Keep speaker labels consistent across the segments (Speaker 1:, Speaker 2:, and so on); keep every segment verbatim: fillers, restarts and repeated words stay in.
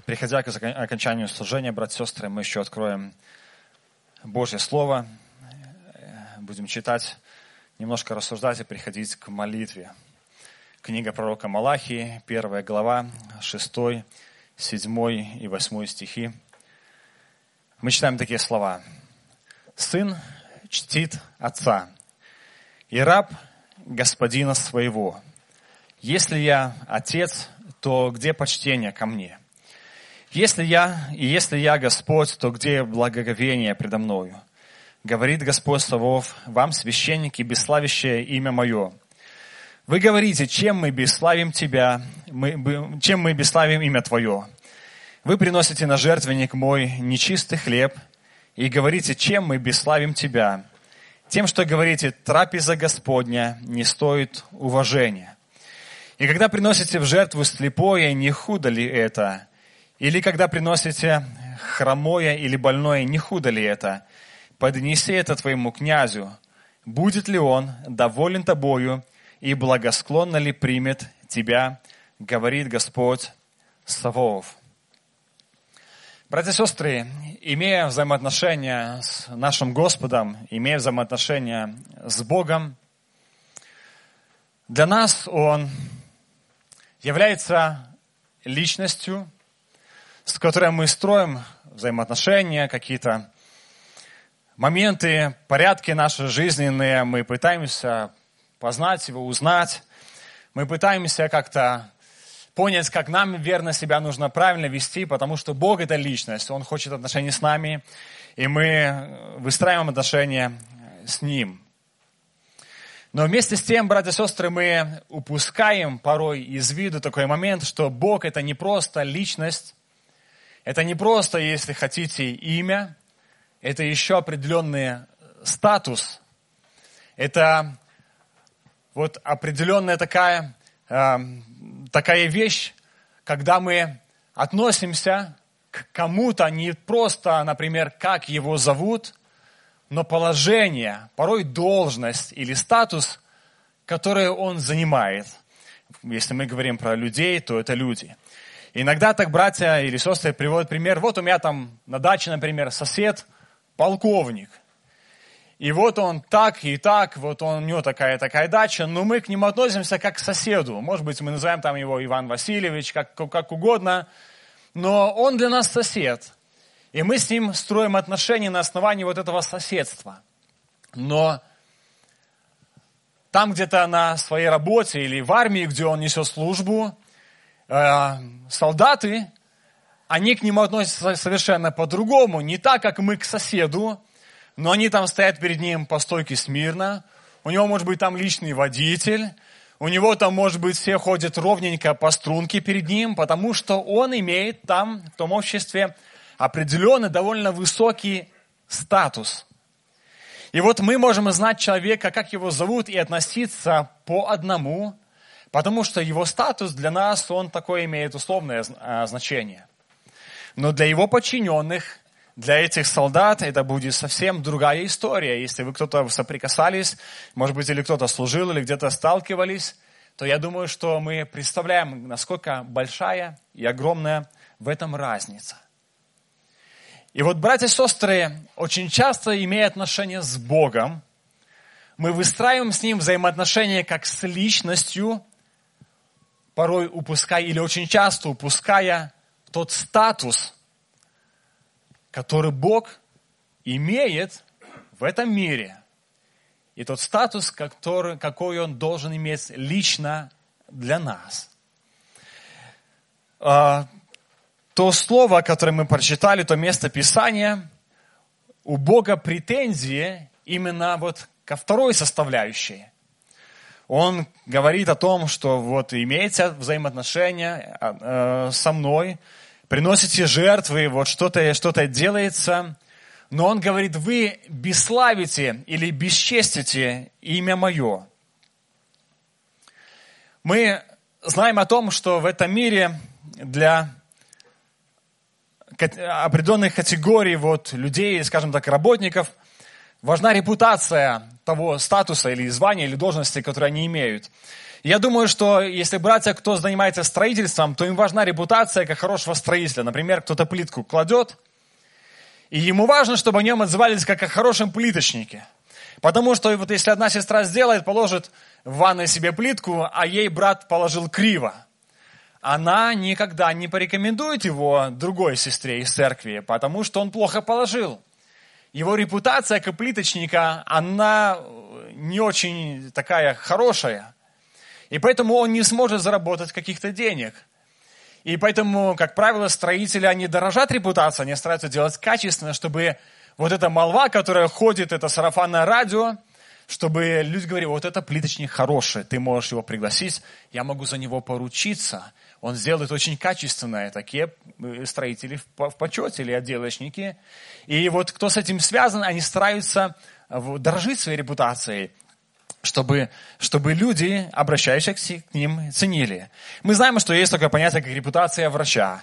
Speaker 1: Приходя к окончанию служения, братья и сестры, мы еще откроем Божье Слово, будем читать, немножко рассуждать и приходить к молитве. Книга пророка Малахии, первая глава, шестой, седьмой и восьмой стихи. Мы читаем такие слова. «Сын чтит отца, и раб господина своего. Если я отец, то где почтение ко мне? Если я, и если я Господь, то где благоговение предо мною? Говорит Господь Саваоф, вам, священники, бесславящее имя мое. Вы говорите, чем мы бесславим Тебя, мы, чем мы бесславим имя Твое? Вы приносите на жертвенник мой нечистый хлеб и говорите, чем мы бесславим Тебя? Тем, что говорите, трапеза Господня не стоит уважения. И когда приносите в жертву слепое, не худо ли это? Или когда приносите хромое или больное, не худо ли это? Поднеси это твоему князю. Будет ли он доволен тобою и благосклонно ли примет тебя, говорит Господь Саваоф». Братья и сестры, имея взаимоотношения с нашим Господом, имея взаимоотношения с Богом, для нас Он является личностью, с которой мы строим взаимоотношения, какие-то моменты, порядки наши жизненные, мы пытаемся познать Его, узнать, мы пытаемся как-то понять, как нам верно себя нужно правильно вести, потому что Бог – это личность, Он хочет отношений с нами, и мы выстраиваем отношения с Ним. Но вместе с тем, братья и сестры, мы упускаем порой из виду такой момент, что Бог – это не просто личность, это не просто, если хотите, имя, это еще определенный статус, это вот определенная такая, э, такая вещь, когда мы относимся к кому-то не просто, например, как его зовут, но положение, порой должность или статус, который он занимает. Если мы говорим про людей, то это люди. Иногда так братья или сестры приводят пример. Вот у меня там на даче, например, сосед, полковник. И вот он так и так, вот он, у него такая-такая дача, но мы к нему относимся как к соседу. Может быть, мы называем там его Иван Васильевич, как, как угодно, но он для нас сосед. И мы с ним строим отношения на основании вот этого соседства. Но там где-то на своей работе или в армии, где он несет службу, э, солдаты, они к нему относятся совершенно по-другому. Не так, как мы к соседу, но они там стоят перед ним по стойке смирно. У него может быть там личный водитель. У него там, может быть, все ходят ровненько по струнке перед ним, потому что он имеет там, в том обществе, определенный, довольно высокий статус. И вот мы можем знать человека, как его зовут, и относиться по одному, потому что его статус для нас, он такое имеет условное значение. Но для его подчиненных, для этих солдат, это будет совсем другая история. Если вы кто-то соприкасались, может быть, или кто-то служил, или где-то сталкивались, то я думаю, что мы представляем, насколько большая и огромная в этом разница. И вот, братья и сестры, очень часто, имея отношения с Богом, мы выстраиваем с Ним взаимоотношения как с личностью, порой упуская или очень часто упуская тот статус, который Бог имеет в этом мире. И тот статус, который, какой Он должен иметь лично для нас. То слово, которое мы прочитали, то место Писания, у Бога претензии именно вот ко второй составляющей. Он говорит о том, что вот имеете взаимоотношения э, со мной, приносите жертвы, вот что-то, что-то делается, но он говорит, вы бесславите или бесчестите имя мое. Мы знаем о том, что в этом мире для определенных категорий вот, людей, скажем так, работников, важна репутация того статуса или звания, или должности, которые они имеют. Я думаю, что если братья, кто занимается строительством, то им важна репутация как хорошего строителя. Например, кто-то плитку кладет, и ему важно, чтобы о нем отзывались как о хорошем плиточнике. Потому что вот если одна сестра сделает, положит в ванной себе плитку, а ей брат положил криво, она никогда не порекомендует его другой сестре из церкви, потому что он плохо положил. Его репутация как плиточника, она не очень такая хорошая. И поэтому он не сможет заработать каких-то денег. И поэтому, как правило, строители, они дорожат репутацией, они стараются делать качественно, чтобы вот эта молва, которая ходит, это сарафанное радио, чтобы люди говорили, вот это плиточник хороший, ты можешь его пригласить, я могу за него поручиться. Он сделает очень качественное, такие строители в почете или отделочники. И вот кто с этим связан, они стараются дорожить своей репутацией, чтобы, чтобы люди, обращающиеся к ним, ценили. Мы знаем, что есть такое понятие, как репутация врача.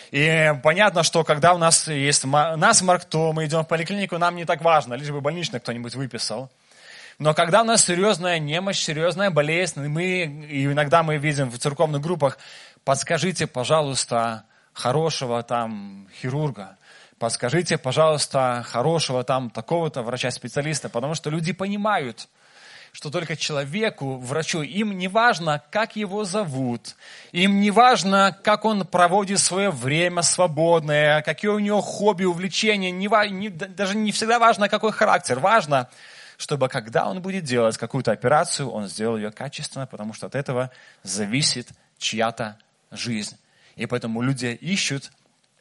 Speaker 1: И понятно, что когда у нас есть насморк, то мы идем в поликлинику, нам не так важно, лишь бы больничный кто-нибудь выписал. Но когда у нас серьезная немощь, серьезная болезнь, мы, и иногда мы видим в церковных группах, подскажите, пожалуйста, хорошего там хирурга, подскажите, пожалуйста, хорошего там такого-то врача-специалиста, потому что люди понимают, что только человеку, врачу, им не важно, как его зовут, им не важно, как он проводит свое время свободное, какие у него хобби, увлечения, не, не, даже не всегда важно, какой характер. Важно, чтобы когда он будет делать какую-то операцию, он сделал ее качественно, потому что от этого зависит чья-то жизнь. И поэтому люди ищут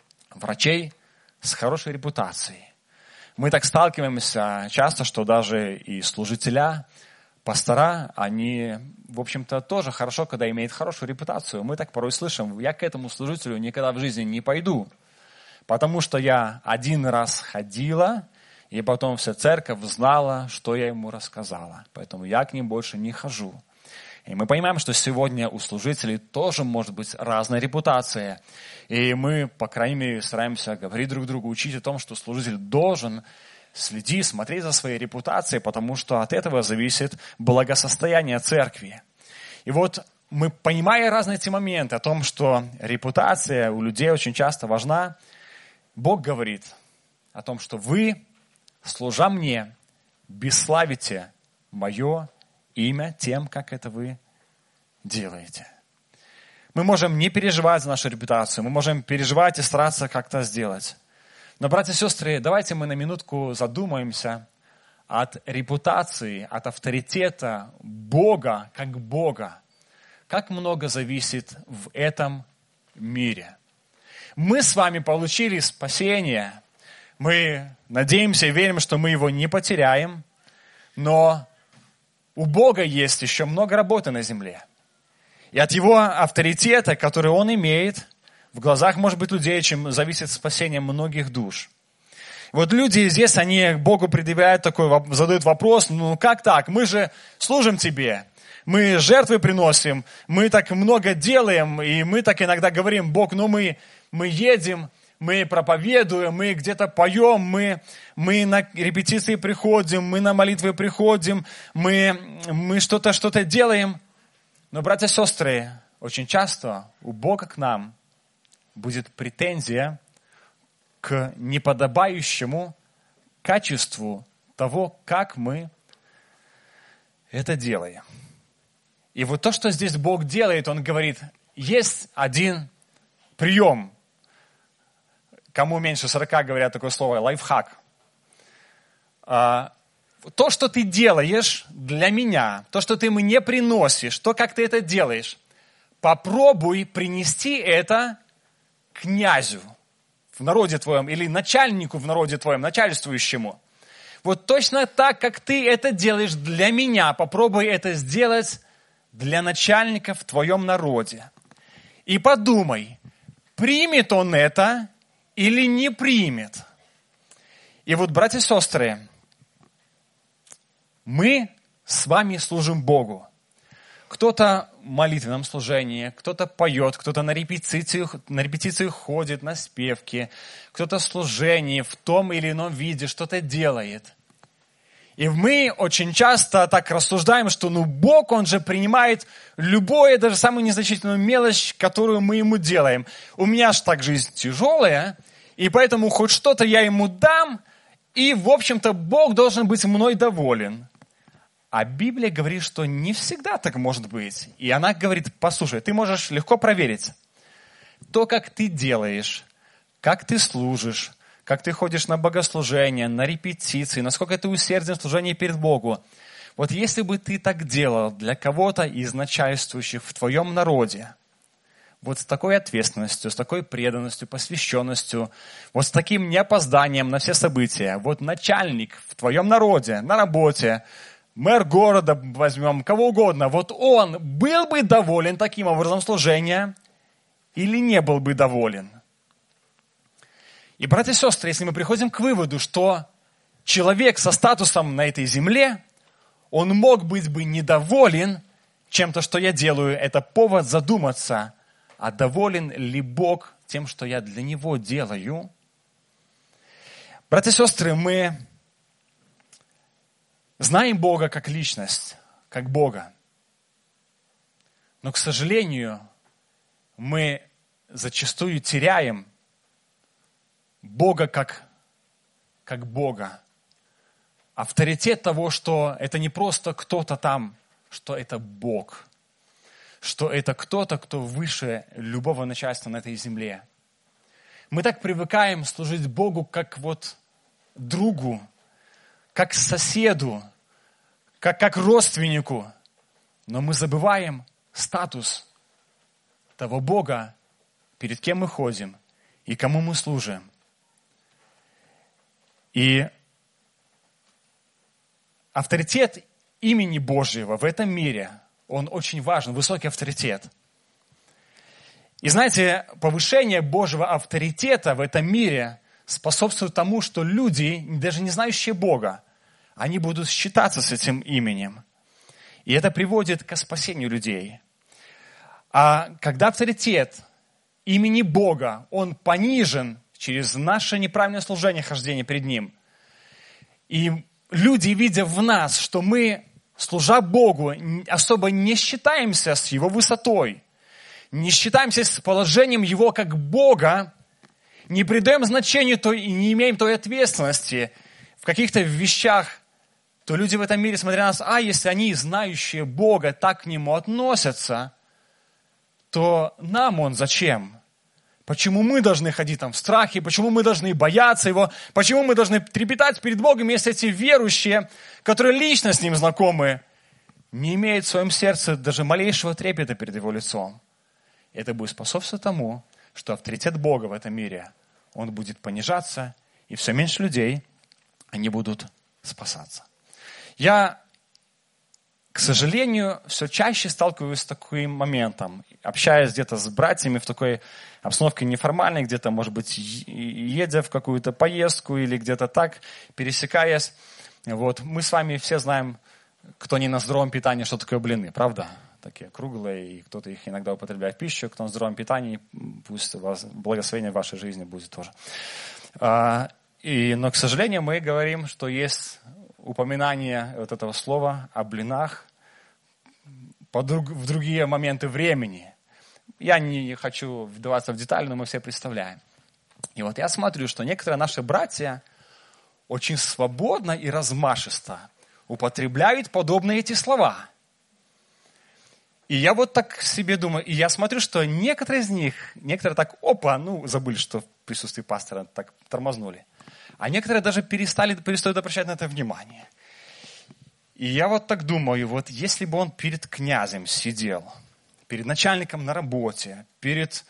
Speaker 1: врачей с хорошей репутацией. Мы так сталкиваемся часто, что даже и служителя, пастора, они, в общем-то, тоже хорошо, когда имеют хорошую репутацию. Мы так порой слышим, я к этому служителю никогда в жизни не пойду, потому что я один раз ходила, и потом вся церковь знала, что я ему рассказала. Поэтому я к ним больше не хожу. И мы понимаем, что сегодня у служителей тоже может быть разная репутация. И мы, по крайней мере, стараемся говорить друг другу, учить о том, что служитель должен следить, смотреть за своей репутацией, потому что от этого зависит благосостояние церкви. И вот мы, понимая разные эти моменты о том, что репутация у людей очень часто важна, Бог говорит о том, что вы, служа мне, бесславите мое имя тем, как это вы делаете. Мы можем не переживать за нашу репутацию, мы можем переживать и стараться как-то сделать. Но, братья и сестры, давайте мы на минутку задумаемся от репутации, от авторитета Бога как Бога. Как много зависит в этом мире. Мы с вами получили спасение. Мы надеемся и верим, что мы его не потеряем. Но у Бога есть еще много работы на земле. И от его авторитета, который он имеет, в глазах, может быть, людей, чем зависит спасение многих душ. Вот люди здесь, они Богу предъявляют такой, задают вопрос, ну как так, мы же служим тебе, мы жертвы приносим, мы так много делаем, и мы так иногда говорим, Бог, ну мы, мы едем, мы проповедуем, мы где-то поем, мы, мы на репетиции приходим, мы на молитвы приходим, мы, мы что-то, что-то делаем. Но, братья и сестры, очень часто у Бога к нам будет претензия к неподобающему качеству того, как мы это делаем. И вот то, что здесь Бог делает, Он говорит, есть один прием. Кому меньше сорока говорят такое слово, лайфхак. То, что ты делаешь для меня, то, что ты мне приносишь, то, как ты это делаешь, попробуй принести это князю в народе твоем или начальнику в народе твоем, начальствующему. Вот точно так, как ты это делаешь для меня, попробуй это сделать для начальника в твоем народе. И подумай, примет он это или не примет. И вот, братья и сестры, мы с вами служим Богу. Кто-то в молитвенном служении, кто-то поет, кто-то на репетициях, на репетициях ходит, на спевке, кто-то в служении в том или ином виде что-то делает. И мы очень часто так рассуждаем, что ну Бог, Он же принимает любое, даже самую незначительную мелочь, которую мы Ему делаем. У меня же так жизнь тяжелая, и поэтому хоть что-то я Ему дам, и, в общем-то, Бог должен быть мной доволен. А Библия говорит, что не всегда так может быть. И она говорит, послушай, ты можешь легко проверить. То, как ты делаешь, как ты служишь, как ты ходишь на богослужение, на репетиции, насколько ты усерден в служении перед Богом. Вот если бы ты так делал для кого-то из начальствующих в твоем народе, вот с такой ответственностью, с такой преданностью, посвященностью, вот с таким неопозданием на все события, вот начальник в твоем народе, на работе, мэр города возьмем, кого угодно, вот он был бы доволен таким образом служения или не был бы доволен? И, братья и сестры, если мы приходим к выводу, что человек со статусом на этой земле, он мог быть бы недоволен чем-то, что я делаю, это повод задуматься, а доволен ли Бог тем, что я для Него делаю? Братья и сестры, мы знаем Бога как личность, как Бога. Но, к сожалению, мы зачастую теряем Бога как, как Бога. Авторитет того, что это не просто кто-то там, что это Бог. Что это кто-то, кто выше любого начальства на этой земле. Мы так привыкаем служить Богу как вот другу, как соседу, как, как родственнику. Но мы забываем статус того Бога, перед кем мы ходим и кому мы служим. И авторитет имени Божьего в этом мире, он очень важен, высокий авторитет. И знаете, повышение Божьего авторитета в этом мире способствует тому, что люди, даже не знающие Бога, они будут считаться с этим именем. И это приводит к спасению людей. А когда авторитет имени Бога, он понижен через наше неправильное служение, хождение перед Ним, и люди, видя в нас, что мы, служа Богу, особо не считаемся с Его высотой, не считаемся с положением Его как Бога, не придаем значению той, и не имеем той ответственности в каких-то вещах, то люди в этом мире, смотря на нас, а если они, знающие Бога, так к Нему относятся, то нам Он зачем? Почему мы должны ходить там в страхе? Почему мы должны бояться Его? Почему мы должны трепетать перед Богом, если эти верующие, которые лично с Ним знакомы, не имеют в своем сердце даже малейшего трепета перед Его лицом? Это будет способствовать тому, что авторитет Бога в этом мире, он будет понижаться, и все меньше людей, они будут спасаться. Я, к сожалению, все чаще сталкиваюсь с таким моментом, общаясь где-то с братьями в такой обстановке неформальной, где-то, может быть, едя в какую-то поездку или где-то так, пересекаясь. Вот. Мы с вами все знаем, кто не на здоровом питании, что такое блины, правда? Такие круглые, и кто-то их иногда употребляет в пищу, кто на здоровом питании, пусть у вас благословение в вашей жизни будет тоже. А, и, но, к сожалению, мы говорим, что есть упоминание вот этого слова о блинах в другие моменты времени. Я не хочу вдаваться в детали, но мы все представляем. И вот я смотрю, что некоторые наши братья очень свободно и размашисто употребляют подобные эти слова. И я вот так себе думаю, и я смотрю, что некоторые из них, некоторые так, опа, ну, забыли, что в присутствии пастора так тормознули. А некоторые даже перестали, перестают обращать на это внимание. И я вот так думаю, вот если бы он перед князем сидел, перед начальником на работе, перед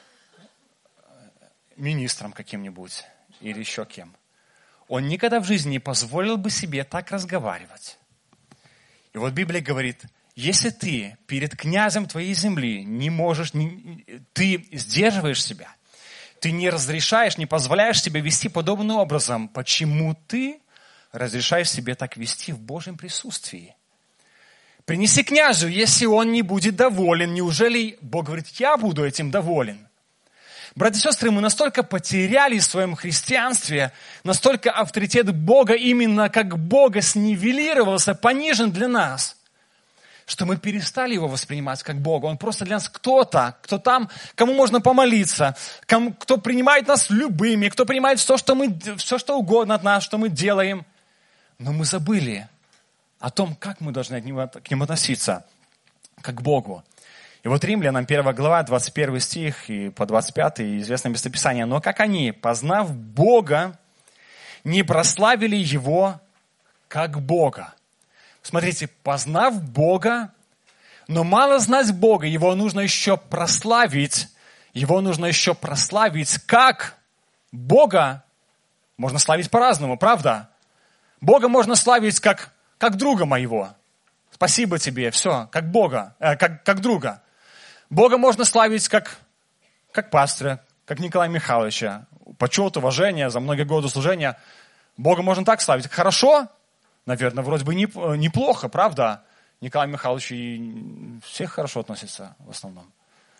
Speaker 1: министром каким-нибудь или еще кем, он никогда в жизни не позволил бы себе так разговаривать. И вот Библия говорит, если ты перед князем твоей земли не можешь, не, ты сдерживаешь себя, ты не разрешаешь, не позволяешь себе вести подобным образом, почему ты разрешаешь себе так вести в Божьем присутствии? Принеси князю, если он не будет доволен. Неужели Бог говорит, я буду этим доволен? Братья и сестры, мы настолько потеряли в своем христианстве, настолько авторитет Бога именно как Бога снивелировался, понижен для нас, что мы перестали его воспринимать как Бога. Он просто для нас кто-то, кто там, кому можно помолиться, кому, кто принимает нас любыми, кто принимает все что, мы, все, что угодно от нас, что мы делаем. Но мы забыли о том, как мы должны к нему, к нему относиться, как к Богу. И вот Римлянам первая глава, двадцать первый стих и по двадцать пятый, известное местописание. «Но как они, познав Бога, не прославили Его как Бога». Смотрите, познав Бога, но мало знать Бога, Его нужно еще прославить. Его нужно еще прославить как Бога. Можно славить по-разному, правда? Бога можно славить как, как друга моего. Спасибо тебе, все, как Бога, э, как, как друга. Бога можно славить как, как пастыря, как Николая Михайловича. Почет, уважение за многие годы служения. Бога можно так славить. Хорошо? Наверное, вроде бы неплохо, правда? Николай Михайлович и всех хорошо относится в основном.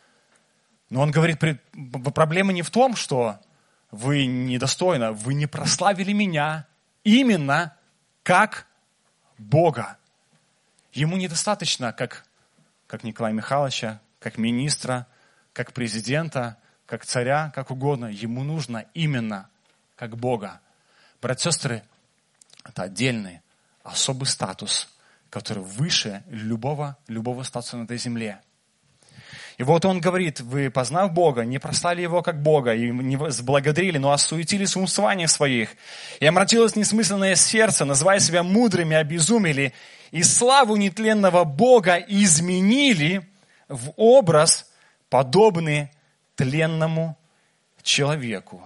Speaker 1: Но он говорит, проблема не в том, что вы недостойны, вы не прославили меня именно как Бога. Ему недостаточно, как, как Николая Михайловича, как министра, как президента, как царя, как угодно. Ему нужно именно как Бога. Братья и сестры, это отдельный, особый статус, который выше любого, любого статуса на этой земле. И вот он говорит, вы, познав Бога, не прославили Его как Бога, и не возблагодарили, но осуетились в умствованиях своих, и омрачилось несмысленное сердце, называя себя мудрыми, обезумели, и славу нетленного Бога изменили в образ, подобный тленному человеку.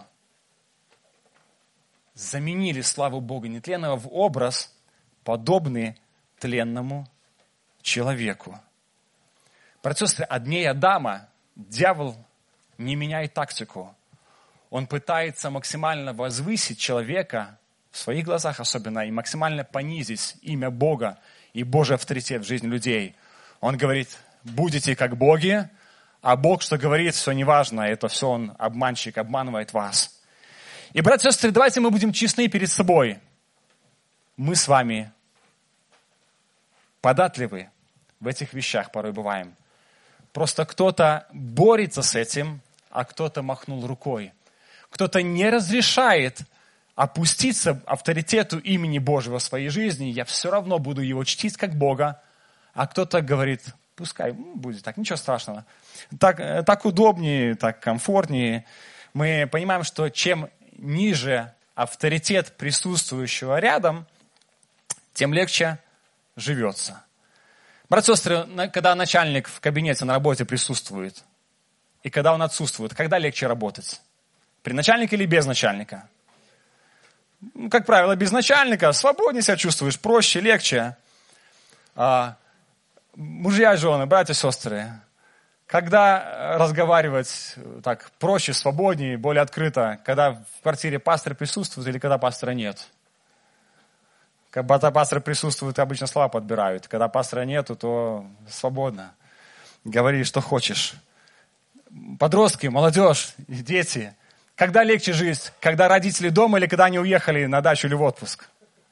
Speaker 1: Заменили славу Бога нетленного в образ, подобный тленному человеку. Братья и сестры, от дней Адама дьявол не меняет тактику. Он пытается максимально возвысить человека, в своих глазах особенно, и максимально понизить имя Бога и Божий авторитет в жизни людей. Он говорит, будете как боги, а Бог, что говорит, все неважно, это все он обманщик, обманывает вас. И, братья и сестры, давайте мы будем честны перед собой. Мы с вами податливы в этих вещах порой бываем. Просто кто-то борется с этим, а кто-то махнул рукой. Кто-то не разрешает опуститься авторитету имени Божьего в своей жизни. Я все равно буду его чтить как Бога. А кто-то говорит, пускай будет так, ничего страшного. Так, так удобнее, так комфортнее. Мы понимаем, что чем ниже авторитет присутствующего рядом, тем легче живется. Братья и сестры, когда начальник в кабинете на работе присутствует, и когда он отсутствует, когда легче работать? При начальнике или без начальника? Как правило, без начальника свободнее себя чувствуешь, проще, легче. А, мужья и жены, братья и сестры, когда разговаривать так проще, свободнее, более открыто, когда в квартире пастор присутствует или когда пастора нет? Когда пастор присутствует, обычно слова подбирают. Когда пастора нету, то свободно. Говори, что хочешь. Подростки, молодежь, дети. Когда легче жить? Когда родители дома или когда они уехали на дачу или в отпуск?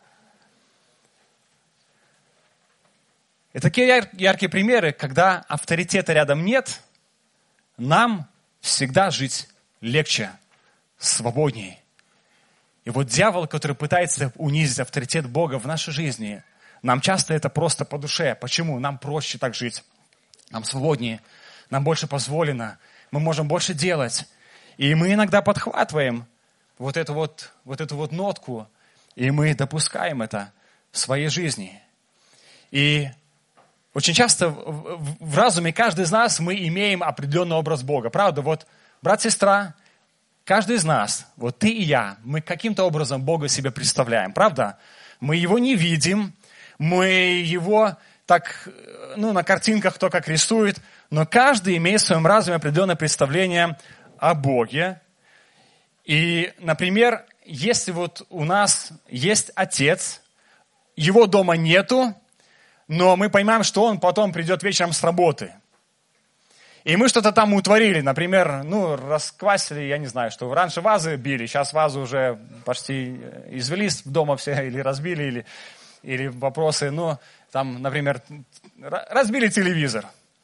Speaker 1: И такие яркие примеры, когда авторитета рядом нет, нам всегда жить легче, свободнее. И вот дьявол, который пытается унизить авторитет Бога в нашей жизни, нам часто это просто по душе. Почему? Нам проще так жить. Нам свободнее, нам больше позволено, мы можем больше делать. И мы иногда подхватываем вот эту вот, вот эту вот нотку, и мы допускаем это в своей жизни. И очень часто в, в разуме каждый из нас мы имеем определенный образ Бога. Правда? Вот, брат, сестра, каждый из нас, вот ты и я, мы каким-то образом Бога себе представляем, правда? Мы Его не видим, мы Его так, ну, на картинках кто как рисует, но каждый имеет в своем разуме определенное представление о Боге. И, например, если вот у нас есть отец, его дома нету, но мы понимаем, что он потом придет вечером с работы. И мы что-то там утворили, например, ну, расквасили, я не знаю, что раньше вазы били, сейчас вазы уже почти извелись дома все, или разбили, или, или вопросы, ну, там, например, разбили телевизор.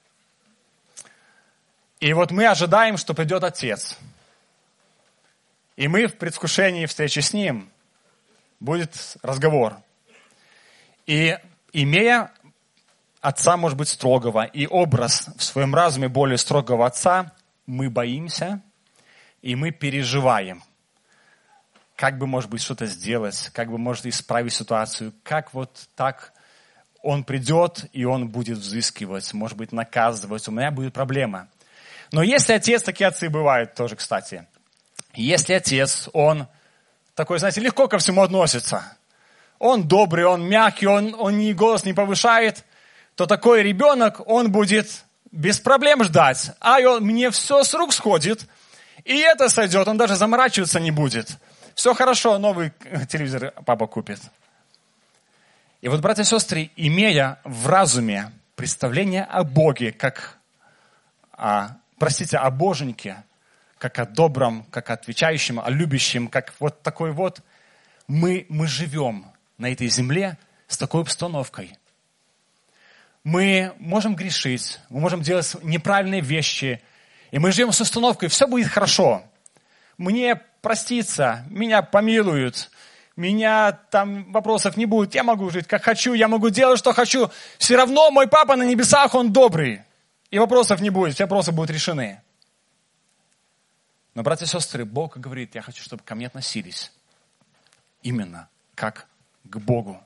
Speaker 1: И вот мы ожидаем, что придет Отец. И мы в предвкушении встречи с Ним будет разговор. И имея Отца, может быть, строгого, и образ в своем разуме более строгого Отца, мы боимся, и мы переживаем. Как бы, может быть, что-то сделать, как бы, может, исправить ситуацию, как вот так Он придет, и Он будет взыскивать, может быть, наказывать, у меня будет проблема. Но если Отец, такие отцы бывают тоже, кстати, если Отец, Он такой, знаете, легко ко всему относится, Он добрый, Он мягкий, Он, он ни голос не повышает, то такой ребенок, он будет без проблем ждать. А он, мне все с рук сходит, и это сойдет, он даже заморачиваться не будет. Все хорошо, новый телевизор папа купит. И вот, братья и сестры, имея в разуме представление о Боге, как о, простите, о Боженьке, как о добром, как о отвечающем, о любящем, как вот такой вот, мы, мы живем на этой земле с такой обстановкой. Мы можем грешить, мы можем делать неправильные вещи, и мы живем с установкой, все будет хорошо. Мне простится, меня помилуют, меня там вопросов не будет, я могу жить как хочу, я могу делать, что хочу. Все равно мой папа на небесах, он добрый, и вопросов не будет, все вопросы будут решены. Но, братья и сестры, Бог говорит, я хочу, чтобы ко мне относились именно как к Богу.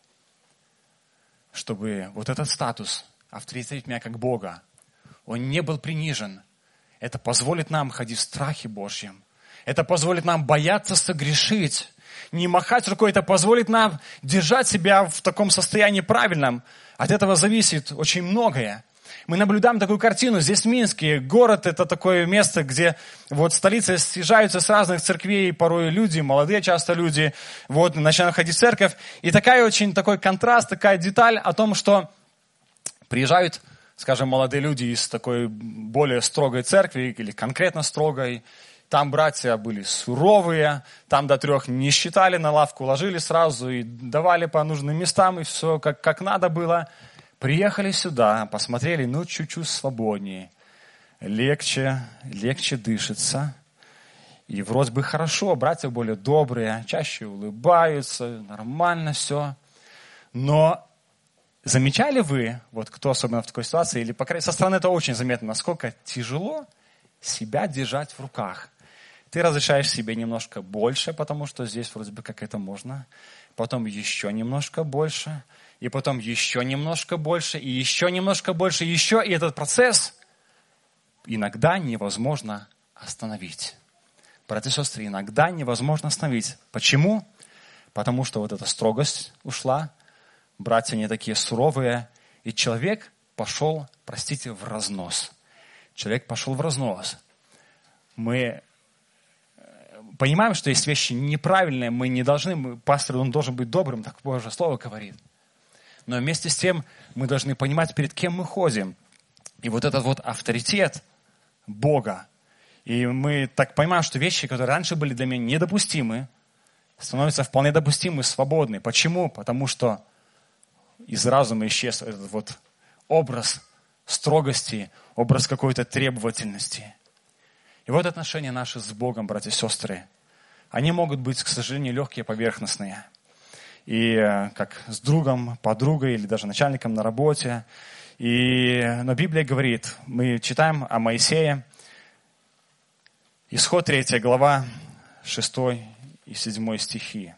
Speaker 1: Чтобы вот этот статус, авторитет меня как Бога, он не был принижен. Это позволит нам ходить в страхе Божьем. Это позволит нам бояться согрешить, не махать рукой. Это позволит нам держать себя в таком состоянии правильном. От этого зависит очень многое. Мы наблюдаем такую картину. Здесь в Минске город — это такое место, где вот столица съезжаются с разных церквей, порой люди, молодые часто люди, вот, начинают ходить в церковь. И такая очень такой контраст, такая деталь о том, что приезжают, скажем, молодые люди из такой более строгой церкви или конкретно строгой. Там братья были суровые, там до трех не считали, на лавку ложили сразу и давали по нужным местам, и все как, как надо было. Приехали сюда, посмотрели, ну, чуть-чуть свободнее, легче, легче дышится. И вроде бы хорошо, братья более добрые, чаще улыбаются, нормально все. Но замечали вы, вот кто особенно в такой ситуации, или по крайней мере со стороны это очень заметно, насколько тяжело себя держать в руках. Ты разрешаешь себе немножко больше, потому что здесь вроде бы как это можно, потом еще немножко больше, и потом еще немножко больше, и еще немножко больше, и еще. И этот процесс иногда невозможно остановить. Братья и сестры, иногда невозможно остановить. Почему? Потому что вот эта строгость ушла, братья не такие суровые, и человек пошел, простите, в разнос. Человек пошел в разнос. Мы понимаем, что есть вещи неправильные, мы не должны, мы, пастор, он должен быть добрым, так Божье Слово говорит. Но вместе с тем мы должны понимать, перед кем мы ходим. И вот этот вот авторитет Бога. И мы так понимаем, что вещи, которые раньше были для меня недопустимы, становятся вполне допустимы, свободны. Почему? Потому что из разума исчез этот вот образ строгости, образ какой-то требовательности. И вот отношения наши с Богом, братья и сестры, они могут быть, к сожалению, легкие, поверхностные. И как с другом, подругой или даже начальником на работе. И, но Библия говорит, мы читаем о Моисее, Исход третья глава, шестой и седьмой стихи.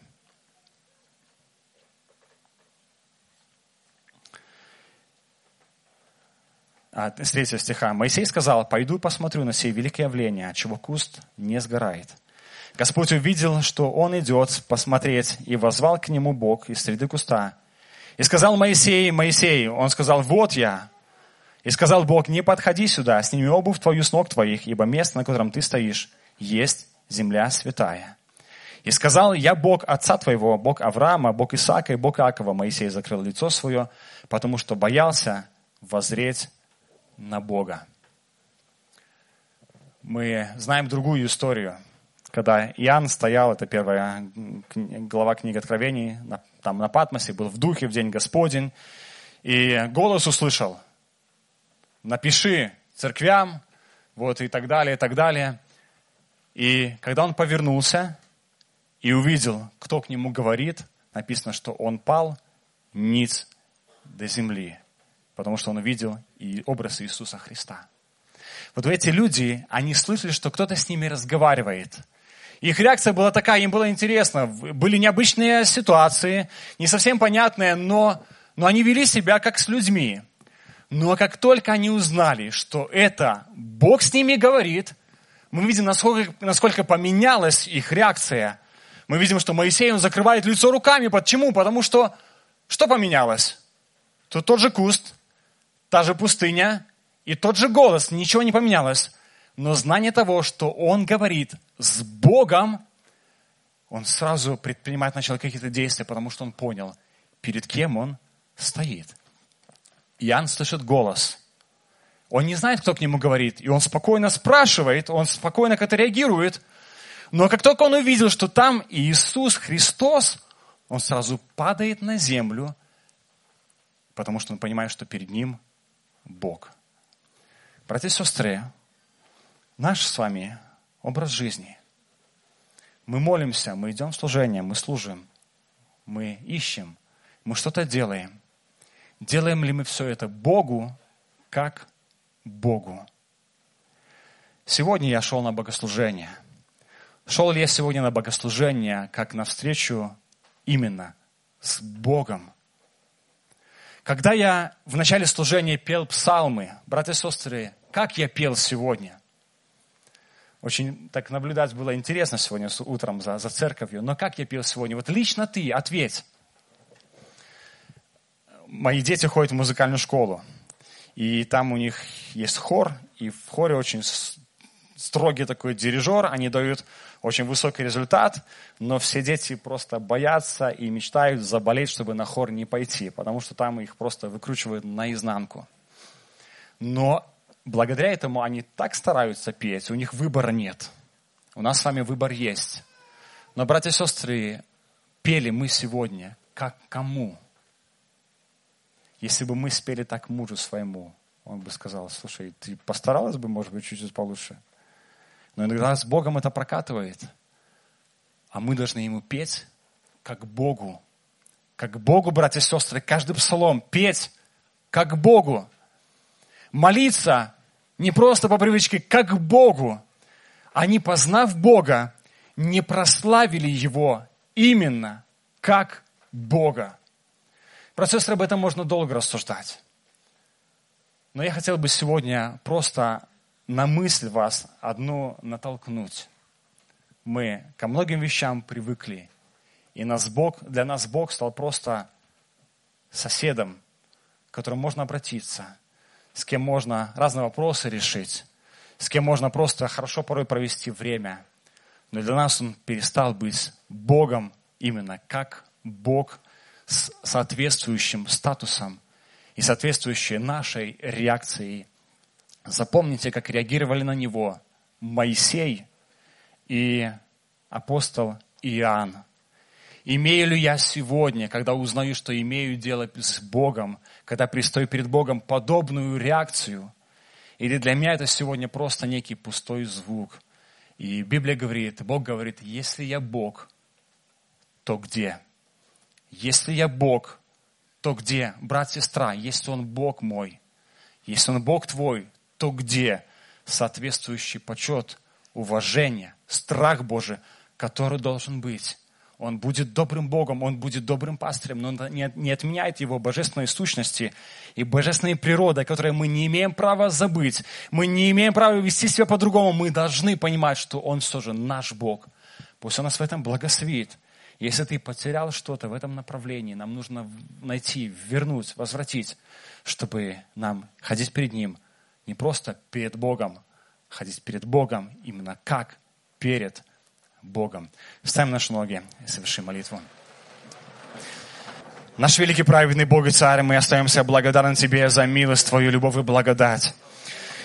Speaker 1: А, с третьего стиха. Моисей сказал, пойду посмотрю на сей великое явление, отчего куст не сгорает. Господь увидел, что он идет посмотреть, и воззвал к нему Бог из среды куста. И сказал Моисей, Моисей, он сказал, вот я. И сказал Бог, не подходи сюда, сними обувь твою с ног твоих, ибо место, на котором ты стоишь, есть земля святая. И сказал, я Бог отца твоего, Бог Авраама, Бог Исаака и Бог Иакова. Моисей закрыл лицо свое, потому что боялся воззреть на Бога. Мы знаем другую историю, когда Иоанн стоял, это первая глава книги Откровений, там на Патмосе, был в духе в день Господень, и голос услышал: напиши церквям, вот и так далее, и так далее. И когда он повернулся и увидел, кто к нему говорит, написано, что он пал ниц до земли, потому что он увидел и образ Иисуса Христа. Вот эти люди, они слышали, что кто-то с ними разговаривает. Их реакция была такая, им было интересно. Были необычные ситуации, не совсем понятные, но, но они вели себя как с людьми. Но как только они узнали, что это Бог с ними говорит, мы видим, насколько, насколько поменялась их реакция. Мы видим, что Моисей, он закрывает лицо руками. Почему? Потому что что поменялось? Тут тот же куст, та же пустыня и тот же голос. Ничего не поменялось. Но знание того, что он говорит с Богом, он сразу предпринимать начал какие-то действия, потому что он понял, перед кем он стоит. Иоанн слышит голос. Он не знает, кто к нему говорит, и он спокойно спрашивает, он спокойно как-то реагирует. Но как только он увидел, что там Иисус Христос, он сразу падает на землю, потому что он понимает, что перед ним Бог. Братья и сестры, наш с вами образ жизни. Мы молимся, мы идем в служение, мы служим, мы ищем, мы что-то делаем. Делаем ли мы все это Богу, как Богу? Сегодня я шел на богослужение. Шел ли я сегодня на богослужение, как навстречу именно с Богом? Когда я в начале служения пел псалмы, братья и сестры, как я пел сегодня? Очень так наблюдать было интересно сегодня утром за, за церковью. Но как я пел сегодня? Вот лично ты ответь. Мои дети ходят в музыкальную школу. И там у них есть хор. И в хоре очень строгий такой дирижер. Они дают очень высокий результат. Но все дети просто боятся и мечтают заболеть, чтобы на хор не пойти. Потому что там их просто выкручивают наизнанку. Но благодаря этому они так стараются петь, у них выбора нет. У нас с вами выбор есть. Но, братья и сестры, пели мы сегодня как кому? Если бы мы спели так мужу своему, он бы сказал: слушай, ты постаралась бы, может быть, чуть-чуть получше. Но иногда с Богом это прокатывает. А мы должны ему петь как Богу. Как Богу, братья и сестры, каждый псалом петь как Богу. Молиться не просто по привычке, как Богу. Они, познав Бога, не прославили Его именно как Бога. Братья и сестры, об этом можно долго рассуждать. Но я хотел бы сегодня просто на мысль вас одну натолкнуть. Мы ко многим вещам привыкли. И нас Бог, для нас Бог стал просто соседом, к которому можно обратиться, с кем можно разные вопросы решить, с кем можно просто хорошо порой провести время. Но для нас Он перестал быть Богом именно как Бог с соответствующим статусом и соответствующей нашей реакцией. Запомните, как реагировали на Него Моисей и апостол Иоанн. Имею ли я сегодня, когда узнаю, что имею дело с Богом, когда предстою перед Богом, подобную реакцию? Или для меня это сегодня просто некий пустой звук? И Библия говорит, Бог говорит, если я Бог, то где? Если я Бог, то где? Брат, сестра, если Он Бог мой, если Он Бог твой, то где соответствующий почет, уважение, страх Божий, который должен быть? Он будет добрым Богом, Он будет добрым пастырем, но Он не отменяет Его божественной сущности и божественной природы, которой мы не имеем права забыть. Мы не имеем права вести себя по-другому. Мы должны понимать, что Он все же наш Бог. Пусть Он нас в этом благословит. Если ты потерял что-то в этом направлении, нам нужно найти, вернуть, возвратить, чтобы нам ходить перед Ним не просто перед Богом, ходить перед Богом именно как перед Богом. Вставим наши ноги и совершим молитву. Наш великий праведный Бог и Царь, мы остаемся благодарны Тебе за милость Твою, любовь и благодать.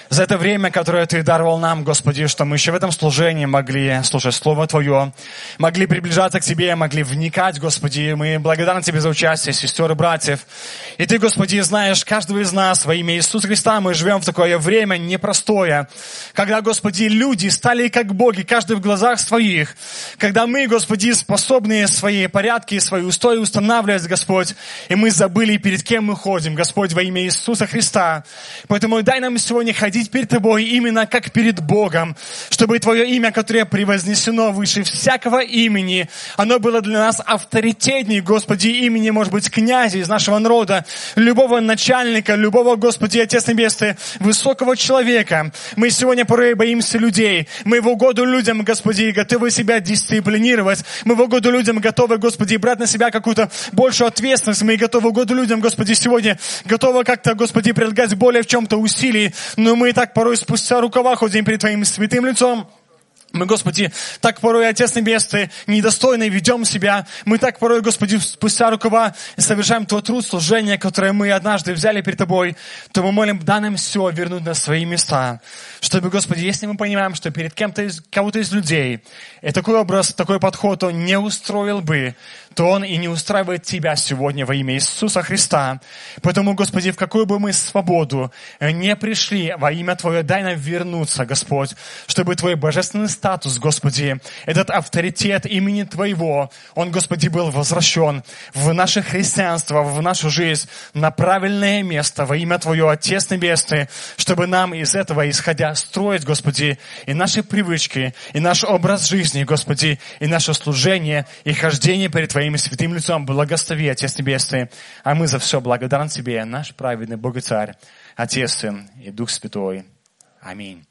Speaker 1: за это время, которое Ты даровал нам, Господи, что мы еще в этом служении могли слушать Слово Твое, могли приближаться к Тебе, могли вникать, Господи. Мы благодарны Тебе за участие сестер и братьев. И Ты, Господи, знаешь каждого из нас во имя Иисуса Христа. Мы живем в такое время непростое, когда, Господи, люди стали как боги, каждый в глазах своих. Когда мы, Господи, способны свои порядки, свои устои устанавливать, Господь, и мы забыли, перед кем мы ходим, Господь, во имя Иисуса Христа. Поэтому дай нам сегодня ходить перед Тобой именно как перед Богом, чтобы Твое имя, которое превознесено выше всякого имени, оно было для нас авторитетнее, Господи, имени, может быть, князя из нашего народа, любого начальника, любого, Господи, Отец Небесный, высокого человека. Мы сегодня порой боимся людей. Мы в угоду людям, Господи, готовы себя дисциплинировать. Мы в угоду людям готовы, Господи, брать на себя какую-то большую ответственность. Мы готовы в угоду людям, Господи, сегодня готовы как-то, Господи, прилагать более в чем-то усилий. Но мы так порой спустя рукава ходим перед Твоим святым лицом. Мы, Господи, так порой, Отец Небесный, недостойно ведем себя. Мы так порой, Господи, спустя рукава совершаем тот труд служения, которое мы однажды взяли перед Тобой. То мы молим, дай нам все вернуть на свои места. Чтобы, Господи, если мы понимаем, что перед кем-то из, кого-то из людей и такой образ, такой подход он не устроил бы, то он и не устраивает Тебя сегодня во имя Иисуса Христа. Поэтому, Господи, в какую бы мы свободу не пришли во имя Твое, дай нам вернуться, Господь, чтобы Твой божественный статус, Господи, этот авторитет имени Твоего, он, Господи, был возвращен в наше христианство, в нашу жизнь, на правильное место во имя Твое, Отец Небесный, чтобы нам из этого, исходя, строить, Господи, и наши привычки, и наш образ жизни, Господи, и наше служение, и хождение перед Твоим святым лицом. Благослови, Отец Небесный, а мы за все благодарны Тебе, наш праведный Бог и Царь, Отец, Сын и Дух Святой. Аминь.